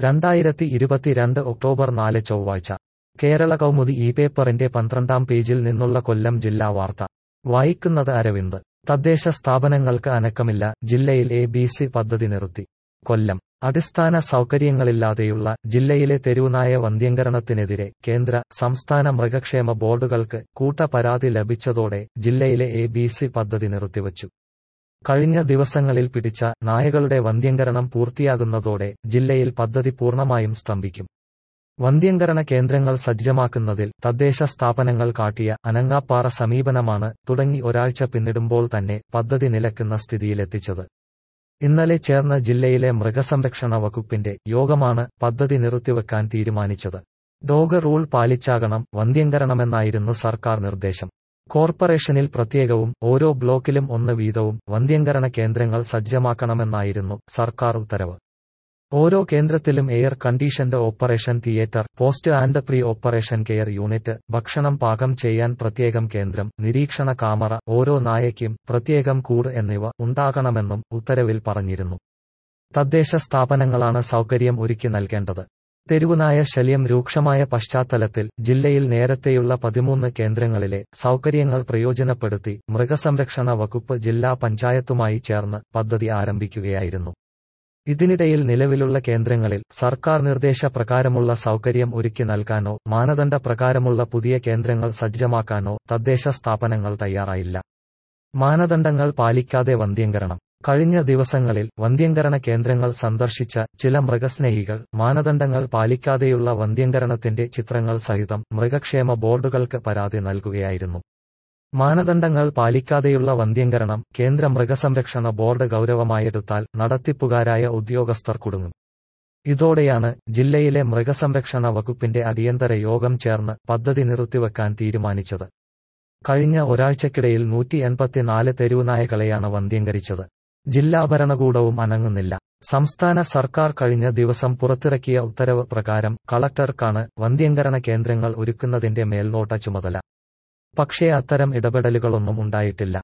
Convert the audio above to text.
2022 October 4 ചൊവ്വാഴ്ച കേരള കൗമുദി ഈ പേപ്പറിന്റെ 12-ാം പേജിൽ നിന്നുള്ള കൊല്ലം ജില്ലാ വാർത്ത വായിക്കുന്നത് അരവിന്ദ്. തദ്ദേശ സ്ഥാപനങ്ങൾക്ക് അനക്കമില്ല, ജില്ലയിൽ ABC പദ്ധതി നിർത്തി. കൊല്ലം. അടിസ്ഥാന സൗകര്യങ്ങളില്ലാതെയുള്ള ജില്ലയിലെ തെരുവുനായ വന്ധ്യംകരണത്തിനെതിരെ കേന്ദ്ര, സംസ്ഥാന മൃഗക്ഷേമ ബോർഡുകൾക്ക് കൂട്ടപരാതി ലഭിച്ചതോടെ ജില്ലയിലെ ABC പദ്ധതി നിർത്തിവച്ചു. കഴിഞ്ഞ ദിവസങ്ങളിൽ പിടിച്ച നായകളുടെ വന്ധ്യംകരണം പൂർത്തിയാകുന്നതോടെ ജില്ലയിൽ പദ്ധതി പൂർണ്ണമായും സ്തംഭിക്കും. വന്ധ്യംകരണ കേന്ദ്രങ്ങൾ സജ്ജമാക്കുന്നതിൽ തദ്ദേശ സ്ഥാപനങ്ങൾ കാട്ടിയ അനങ്ങാപ്പാറ സമീപനമാണ് തുടങ്ങി ഒരാഴ്ച പിന്നിടുമ്പോൾ തന്നെ പദ്ധതി നിലക്കുന്ന സ്ഥിതിയിലെത്തിച്ചത്. ഇന്നലെ ചേർന്ന ജില്ലയിലെ മൃഗസംരക്ഷണ വകുപ്പിന്റെ യോഗമാണ് പദ്ധതി നിർത്തിവെക്കാൻ തീരുമാനിച്ചത്. ഡോഗ് റൂൾ പാലിച്ചാകണം വന്ധ്യംകരണമെന്നായിരുന്നു സർക്കാർ നിർദ്ദേശം. കോർപ്പറേഷനിൽ പ്രത്യേകവും ഓരോ ബ്ലോക്കിലും 1 വീതവും വന്ധ്യംകരണ കേന്ദ്രങ്ങൾ സജ്ജമാക്കണമെന്നായിരുന്നു സർക്കാർ ഉത്തരവ്. ഓരോ കേന്ദ്രത്തിലും air conditioned operation theatre, post and pre operation care unit, ഭക്ഷണം പാകം ചെയ്യാൻ പ്രത്യേകം കേന്ദ്രം, നിരീക്ഷണ കാമറ, ഓരോ നായയ്ക്കും പ്രത്യേകം കൂട് എന്നിവ ഉണ്ടാകണമെന്നും ഉത്തരവിൽ പറഞ്ഞിരുന്നു. തദ്ദേശ സ്ഥാപനങ്ങളാണ് സൗകര്യം ഒരുക്കി നൽകേണ്ടത്. തെരുവുനായ ശല്യം രൂക്ഷമായ പശ്ചാത്തലത്തിൽ ജില്ലയിൽ നേരത്തെയുള്ള 13 കേന്ദ്രങ്ങളിലെ സൗകര്യങ്ങൾ പ്രയോജനപ്പെടുത്തി മൃഗസംരക്ഷണ വകുപ്പ് ജില്ലാ പഞ്ചായത്തുമായി ചേർന്ന് പദ്ധതി ആരംഭിക്കുകയായിരുന്നു. ഇതിനിടയിൽ നിലവിലുള്ള കേന്ദ്രങ്ങളിൽ സർക്കാർ നിർദ്ദേശപ്രകാരമുള്ള സൗകര്യം ഒരുക്കി നൽകാനോ മാനദണ്ഡ പ്രകാരമുള്ള പുതിയ കേന്ദ്രങ്ങൾ സജ്ജമാക്കാനോ തദ്ദേശ സ്ഥാപനങ്ങൾ തയ്യാറായില്ല. മാനദണ്ഡങ്ങൾ പാലിക്കാതെ വന്ധ്യംകരണം. കഴിഞ്ഞ ദിവസങ്ങളിൽ വന്ധ്യംകരണ കേന്ദ്രങ്ങൾ സന്ദർശിച്ച ചില മൃഗസ്നേഹികൾ മാനദണ്ഡങ്ങൾ പാലിക്കാതെയുള്ള വന്ധ്യംകരണത്തിന്റെ ചിത്രങ്ങൾ സഹിതം മൃഗക്ഷേമ ബോർഡുകൾക്ക് പരാതി നൽകുകയായിരുന്നു. മാനദണ്ഡങ്ങൾ പാലിക്കാതെയുള്ള വന്ധ്യംകരണം കേന്ദ്ര മൃഗസംരക്ഷണ ബോർഡ് ഗൗരവമായെടുത്താൽ നടത്തിപ്പുകാരായ ഉദ്യോഗസ്ഥർ കുടുങ്ങും. ഇതോടെയാണ് ജില്ലയിലെ മൃഗസംരക്ഷണ വകുപ്പിന്റെ അടിയന്തര യോഗം ചേർന്ന് പദ്ധതി നിർത്തിവെക്കാൻ തീരുമാനിച്ചത്. കഴിഞ്ഞ ഒരാഴ്ചക്കിടയിൽ 184 തെരുവുനായകളെയാണ് വന്ധ്യംകരിച്ചത്. ജില്ലാ ഭരണകൂടവും അനങ്ങുന്നില്ല. സംസ്ഥാന സർക്കാർ കഴിഞ്ഞ ദിവസം പുറത്തിറക്കിയ ഉത്തരവ് പ്രകാരം കളക്ടർക്കാണ് വന്ധ്യംകരണ കേന്ദ്രങ്ങൾ ഒരുക്കുന്നതിന്റെ മേൽനോട്ട ചുമതല. പക്ഷേ അത്തരം ഇടപെടലുകളൊന്നും ഉണ്ടായിട്ടില്ല.